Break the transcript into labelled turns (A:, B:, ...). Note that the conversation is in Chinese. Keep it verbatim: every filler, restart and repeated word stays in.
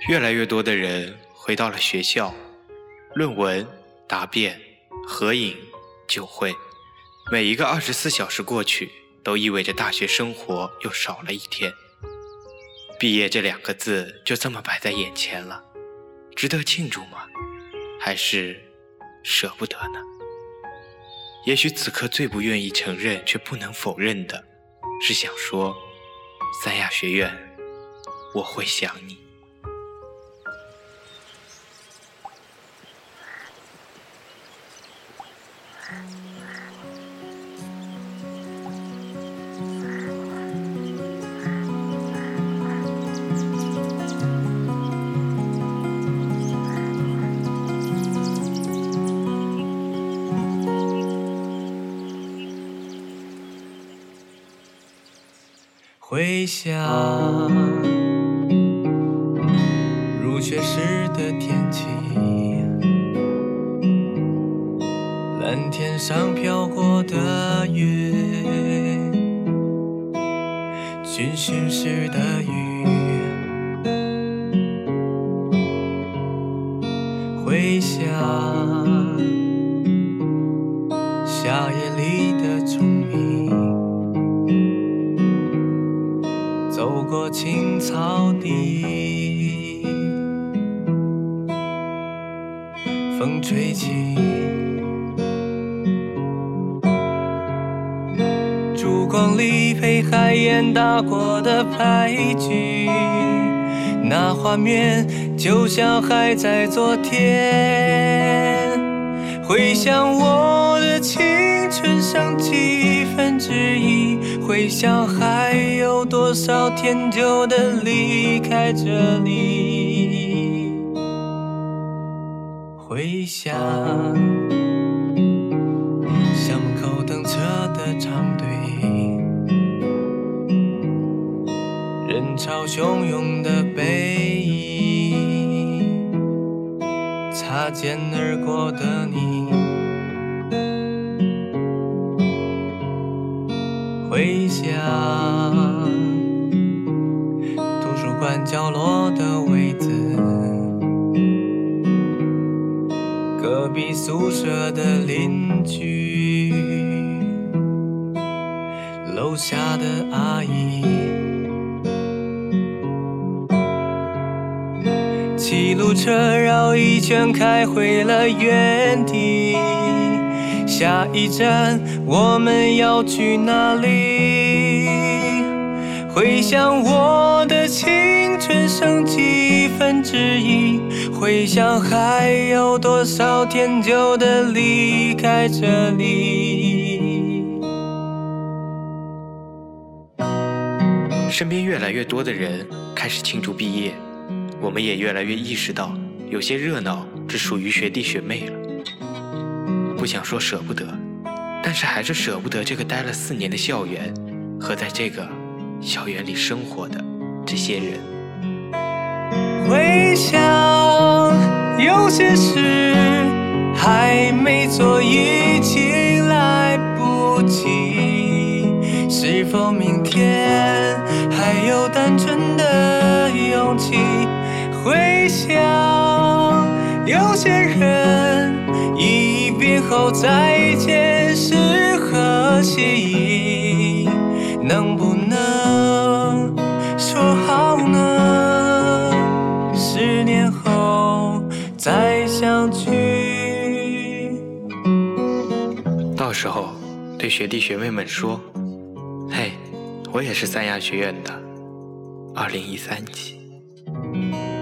A: 越来越多的人回到了学校，论文、答辩、合影、酒会，每一个二十四小时过去，都意味着大学生活又少了一天。毕业这两个字就这么摆在眼前了，值得庆祝吗？还是舍不得呢？也许此刻最不愿意承认却不能否认的，是想说，三亚学院，我会想你。
B: 回想入学时的天气，蓝天上飘过的云，军训时的雨，回想夏夜里的虫鸣，走过青草地，风吹起烛光里被海燕打过的牌局，那画面就像还在昨天。回想我的青春剩几分之一，回想还有多少天就得离开这里。回想校门口等车的长队，人潮汹涌的背影，擦肩而过的你，回想图书馆角落的位子，隔壁宿舍的邻居，楼下的阿姨，骑路车绕一圈开回了原地，下一站我们要去哪里？回想我的青春剩几分之一，回想还有多少天就得离开这里。
A: 身边越来越多的人开始庆祝毕业，我们也越来越意识到，有些热闹只属于学弟学妹了。不想说舍不得，但是还是舍不得这个待了四年的校园和在这个校园里生活的这些人。
B: 回想有些事还没做已经来不及，是否明天还有单纯的勇气？回想有些人一别后再见是何夕，能不能说好呢？十年后再相聚。
A: 到时候对学弟学妹们说，嘿，我也是三亚学院的二零一三期。